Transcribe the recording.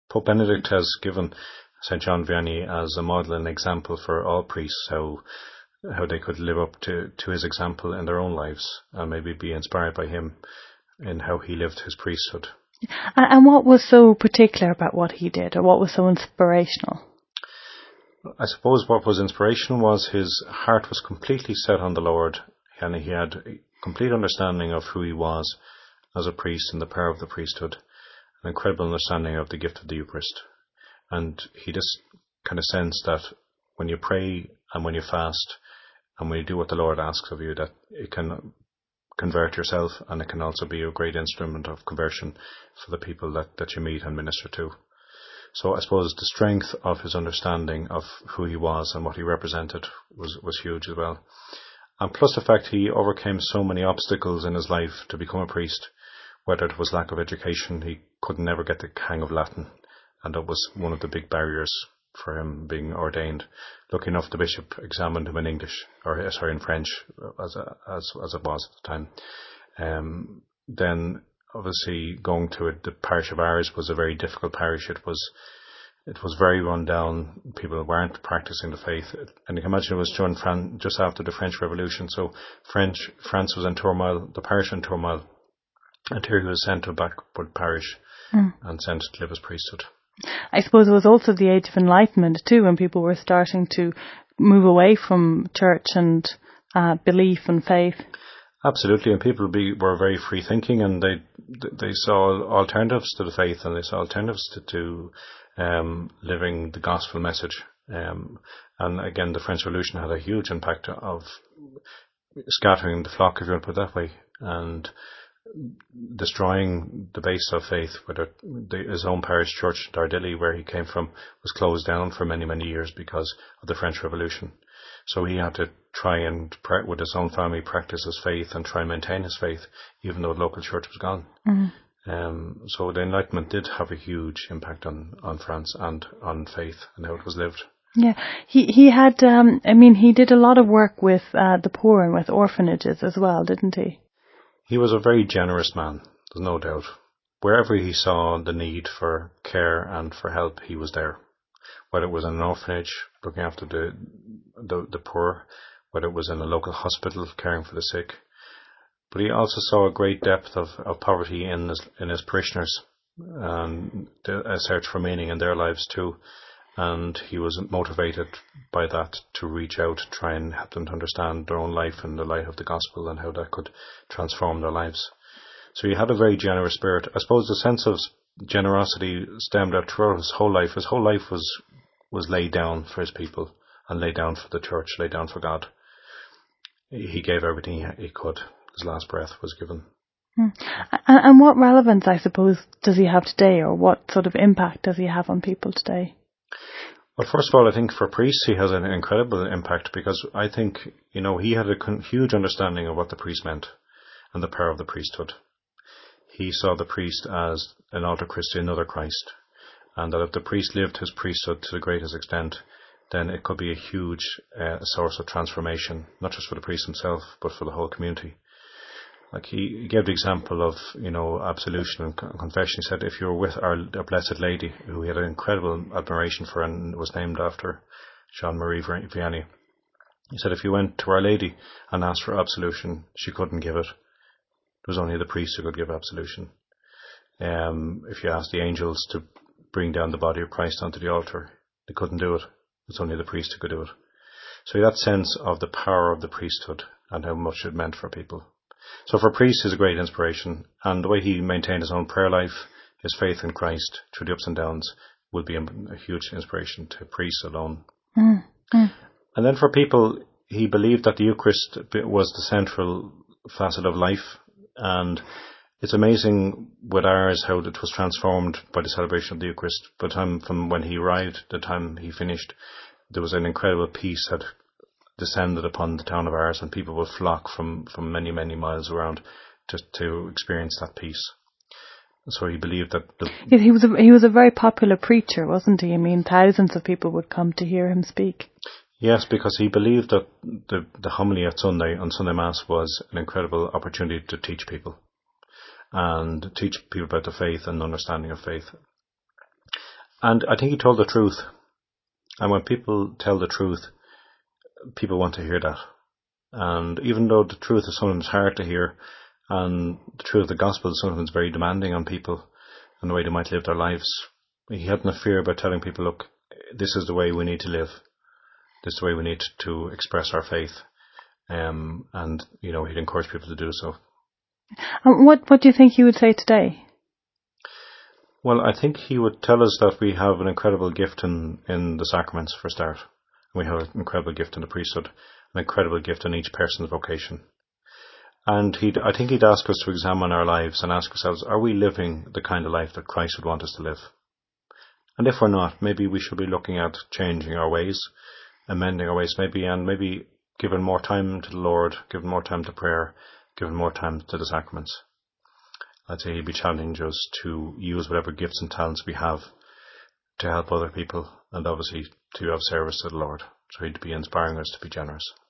Pope Benedict has given St. John Vianney as a model and example for all priests, how they could live up to his example in their own lives and maybe be inspired by him in how he lived his priesthood. And what was so particular about what he did, or what was so inspirational? I suppose what was inspirational was his heart was completely set on the Lord, and he had a complete understanding of who he was as a priest and the power of the priesthood, an incredible understanding of the gift of the Eucharist. And he just kind of sensed that when you pray and when you fast and when you do what the Lord asks of you, that it can convert yourself, and it can also be a great instrument of conversion for the people that you meet and minister to. So I suppose the strength of his understanding of who he was and what he represented was huge as well. And plus the fact he overcame so many obstacles in his life to become a priest, whether it was lack of education, he could never get the hang of Latin, and that was one of the big barriers for him being ordained. Lucky enough, the bishop examined him in English, in French, as it was at the time. Then obviously going to it, the parish of Ars was a very difficult parish. It was very run down. People weren't practicing the faith, and you can imagine it was during just after the French Revolution. So France was in turmoil, the parish in turmoil, and here he was sent to a backward parish and sent to live as priesthood. I suppose it was also the age of enlightenment too, when people were starting to move away from church and belief and faith. Absolutely, and people were very free thinking, and they saw alternatives to the faith, and they saw alternatives to living the gospel message. And again, the French Revolution had a huge impact of scattering the flock, if you want to put it that way, and destroying the base of faith. Whether his own parish church, Dardilly, where he came from, was closed down for many, many years because of the French Revolution. So he had to try and, with his own family, practice his faith and try and maintain his faith, even though the local church was gone. So the Enlightenment did have a huge impact on France and on faith and how it was lived. Yeah, he had, he did a lot of work with the poor and with orphanages as well, didn't he? He was a very generous man, there's no doubt. Wherever he saw the need for care and for help, he was there. Whether it was in an orphanage, looking after the poor, whether it was in a local hospital, caring for the sick. But he also saw a great depth of poverty in his parishioners, and a search for meaning in their lives too. And he was motivated by that to reach out, try and help them to understand their own life in the light of the gospel and how that could transform their lives. So he had a very generous spirit. I suppose the sense of generosity stemmed out throughout his whole life. His whole life was laid down for his people and laid down for the church, laid down for God. He gave everything he could. His last breath was given. And what relevance, I suppose, does he have today, or what sort of impact does he have on people today? Well, first of all, I think for priests he has an incredible impact, because I think, he had a huge understanding of what the priest meant and the power of the priesthood. He saw the priest as an alter Christi, another Christ, and that if the priest lived his priesthood to the greatest extent, then it could be a huge source of transformation, not just for the priest himself, but for the whole community. Like he gave the example of, absolution and confession. He said, if you were with our Blessed Lady, who he had an incredible admiration for and was named after, Jean Marie Vianney. He said, if you went to Our Lady and asked for absolution, she couldn't give it. It was only the priest who could give absolution. If you asked the angels to bring down the body of Christ onto the altar, they couldn't do it. It's only the priest who could do it. So that sense of the power of the priesthood and how much it meant for people. So for priests, he's a great inspiration, and the way he maintained his own prayer life, his faith in Christ through the ups and downs, will be a huge inspiration to priests alone. And then for people, he believed that the Eucharist was the central facet of life, and it's amazing with ours how it was transformed by the celebration of the Eucharist. By the time from when he arrived, the time he finished, there was an incredible peace had descended upon the town of Ars, and people would flock from many, many miles around to experience that peace. So he believed that... He was a very popular preacher, wasn't he? I mean, thousands of people would come to hear him speak. Yes, because he believed that the homily on Sunday Mass was an incredible opportunity to teach people, and teach people about the faith and understanding of faith. And I think he told the truth. And when people tell the truth, people want to hear that. And even though the truth is sometimes hard to hear, and the truth of the gospel is sometimes very demanding on people and the way they might live their lives, he had no fear about telling people, look, this is the way we need to live. This is the way we need to express our faith. And, he'd encourage people to do so. What do you think he would say today? Well, I think he would tell us that we have an incredible gift in the sacraments, for a start. We have an incredible gift in the priesthood, an incredible gift in each person's vocation. And I think he'd ask us to examine our lives and ask ourselves, are we living the kind of life that Christ would want us to live? And if we're not, maybe we should be looking at changing our ways, amending our ways and maybe giving more time to the Lord, giving more time to prayer, giving more time to the sacraments. I'd say he'd be challenging us to use whatever gifts and talents we have to help other people, and obviously to have service to the Lord. So he'd be inspiring us to be generous.